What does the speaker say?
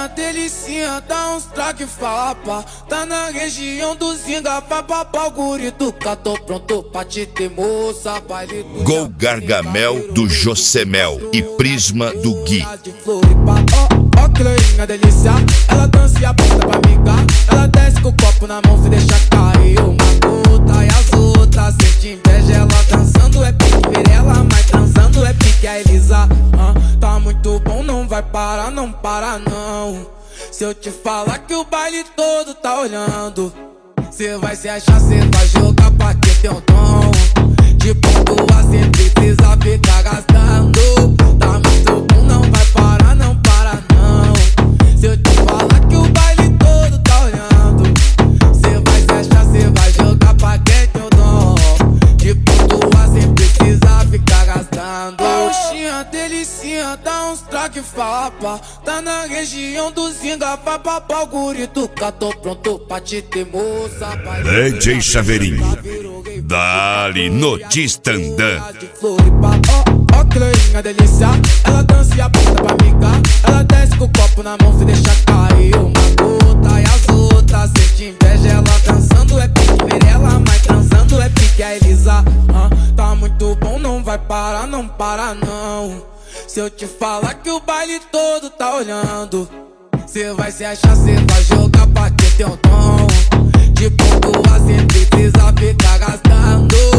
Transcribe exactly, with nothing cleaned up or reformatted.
Roxinha, delicinha, dá uns traque fapa. Tá na região do Zinga, vai papar o gurito. Tô pronto pra te ter, moça. Baile do Gol Gargamel do Josemel e Prisma do Gui. Ó, ó, Cleinha, delícia. Ela dança e aponta pra micar. Ela desce com o copo na mão, se deixa cair uma gota. E as outras sente inveja, ela dançando é pique Mirella, mas transando é pique a Elisa. ah, Tá muito bom, não vai parar, não para não. Se eu te falar que o baile todo tá olhando, cê vai se achar, cê vai jogar pra que tem um tom. De pontua sempre precisa ficar gastando. Tá muito bom, não vai parar, não para não. Se eu te falar que o baile todo tá olhando, cê vai se achar, cê vai jogar pra que tem um tom. De pontua sempre precisa ficar gastando. Roxinha, delicinha, dá uns traque fapa. Tá na região do Zinga, vai papar o gurito. Tô pronto pra te ter, moça. D J Chaveirinho, dali no Tistandã. Ó, ó, Cleinha, delícia. Ela dança e aponta pra micar. Ela desce com o copo na mão, se deixa cair uma gota. E as outras sente inveja, ela dançando é pique Mirella, mas transando é pique a Elisa. ah, Tá muito bom, não vai parar, não para não. Se eu te falar que o baile todo tá olhando, cê vai se achar, cê vai jogar pra que tem um tom. De pontua sempre precisa ficar gastando.